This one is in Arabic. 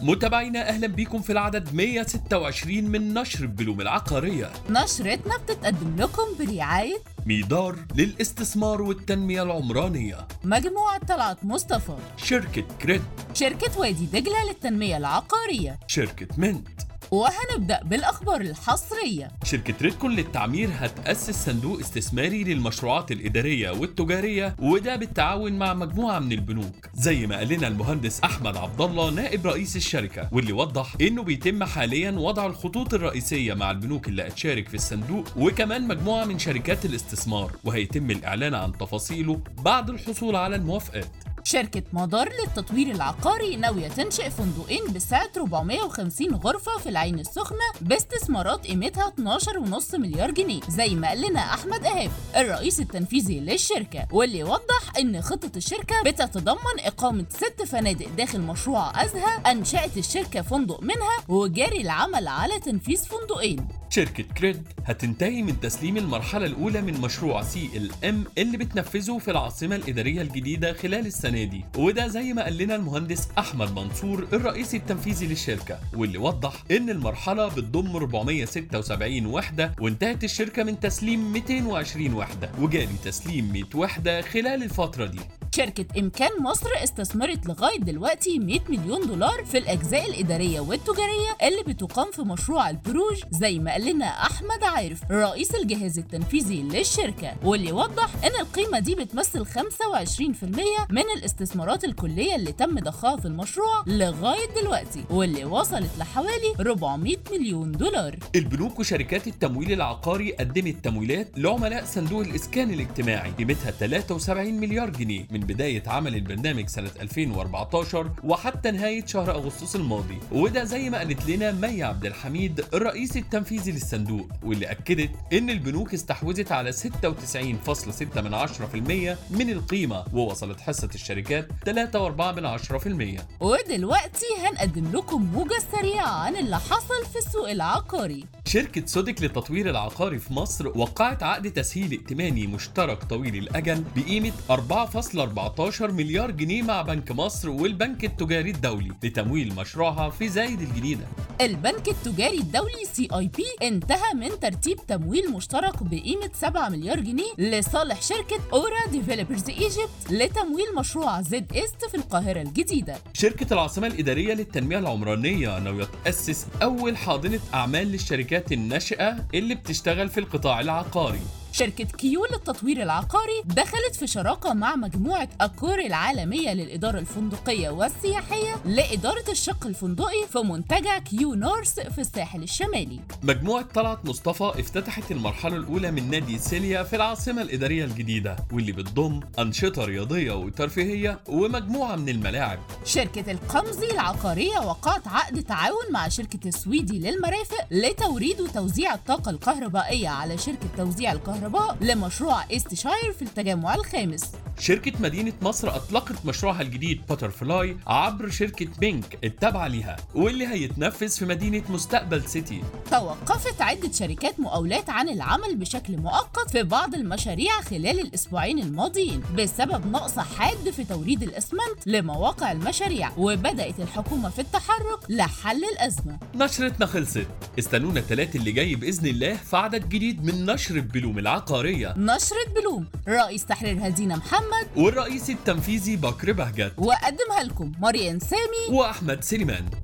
متابعينا أهلا بيكم في العدد 126 من نشر بلوم العقارية. نشرتنا بتتقدم لكم برعاية ميدار للاستثمار والتنمية العمرانية، مجموعة طلعت مصطفى، شركة كريد، شركة وادي دجلة للتنمية العقارية، شركة منت. وهنبدأ بالأخبار الحصرية. شركة ريدكون للتعمير هتأسس صندوق استثماري للمشروعات الإدارية والتجارية، وده بالتعاون مع مجموعة من البنوك زي ما قال لنا المهندس أحمد عبد الله نائب رئيس الشركة، واللي وضح إنه بيتم حاليا وضع الخطوط الرئيسية مع البنوك اللي هتشارك في الصندوق وكمان مجموعة من شركات الاستثمار، وهيتم الإعلان عن تفاصيله بعد الحصول على الموافقات. شركة مدار للتطوير العقاري ناوية تنشئ فندقين بسعة 450 غرفة في العين السخنة باستثمارات قيمتها 12.5 مليار جنيه زي ما قال لنا أحمد إيهاب الرئيس التنفيذي للشركة، واللي وضح إن خطة الشركة بتتضمن إقامة 6 فنادق داخل مشروع أزهى أنشأت الشركة فندق منها وجاري العمل على تنفيذ فندقين. شركة كريد هتنتهي من تسليم المرحلة الأولى من مشروع CLM اللي بتنفذه في العاصمة الإدارية الجديدة خلال السنة دي، وده زي ما قال لنا المهندس أحمد منصور الرئيس التنفيذي للشركة، واللي وضح إن المرحلة بتضم 476 وحدة وانتهت الشركة من تسليم 220 وحدة وجاري تسليم 100 وحدة خلال الفترة دي. شركة إمكان مصر استثمرت لغاية دلوقتي 100 مليون دولار في الأجزاء الإدارية والتجارية اللي بتقام في مشروع البروج زي ما قال لنا أحمد عارف رئيس الجهاز التنفيذي للشركة، واللي وضح إن القيمة دي بتمثل 25% من الاستثمارات الكلية اللي تم ضخها في المشروع لغاية دلوقتي واللي وصلت لحوالي 400 مليون دولار. البنوك وشركات التمويل العقاري قدمت تمويلات لعملاء صندوق الإسكان الاجتماعي قيمتها 73 مليار جنيه من بداية عمل البرنامج سنة 2014 وحتى نهاية شهر أغسطس الماضي، وده زي ما قالت لنا مي عبد الحميد الرئيس التنفيذي للصندوق، واللي أكدت إن البنوك استحوذت على 96.6% من القيمة ووصلت حصة الشركات 3.4%. ودلوقتي هنقدم لكم موجة سريعة عن اللي حصل في السوق العقاري. شركة سودك للتطوير العقاري في مصر وقعت عقد تسهيل ائتماني مشترك طويل الأجل بقيمة 4.14 مليار جنيه مع بنك مصر والبنك التجاري الدولي لتمويل مشروعها في زايد الجديدة. البنك التجاري الدولي CIP انتهى من ترتيب تمويل مشترك بقيمة 7 مليار جنيه لصالح شركة أورا ديفلوبرز ايجيبت لتمويل مشروع زد إست في القاهرة الجديدة. شركة العاصمة الإدارية للتنمية العمرانية ناوية تأسس أول حاضنة أعمال للشركات الناشئة اللي بتشتغل في القطاع العقاري. شركة كيو للتطوير العقاري دخلت في شراكة مع مجموعة أكور العالمية للإدارة الفندقية والسياحية لإدارة الشق الفندقي في منتجع كيو نورث في الساحل الشمالي. مجموعة طلعت مصطفى افتتحت المرحلة الأولى من نادي سيليا في العاصمة الإدارية الجديدة، واللي بتضم أنشطة رياضية وترفيهية ومجموعة من الملاعب. شركة القمزي العقارية وقعت عقد تعاون مع شركة السويدي للمرافق لتوريد وتوزيع الطاقة الكهربائية على شركة توزيع الكهرباء لمشروع إستشاير في التجمع الخامس. شركة مدينة مصر أطلقت مشروعها الجديد باترفلاي عبر شركة بينك التابعة لها، واللي هيتنفذ في مدينة مستقبل سيتي. توقفت عدة شركات مقاولات عن العمل بشكل مؤقت في بعض المشاريع خلال الأسبوعين الماضيين بسبب نقص حاد في توريد الإسمنت لمواقع المشاريع، وبدأت الحكومة في التحرك لحل الأزمة. نشرتنا خلصت، استنونا الثلاث اللي جاي بإذن الله في عدد جديد من نشر بلوم العقارية. نشرة بلوم رئيس تحرير هدينا محمد والرئيس التنفيذي بكر بهجت، وقدمها لكم مريم سامي وأحمد سليمان.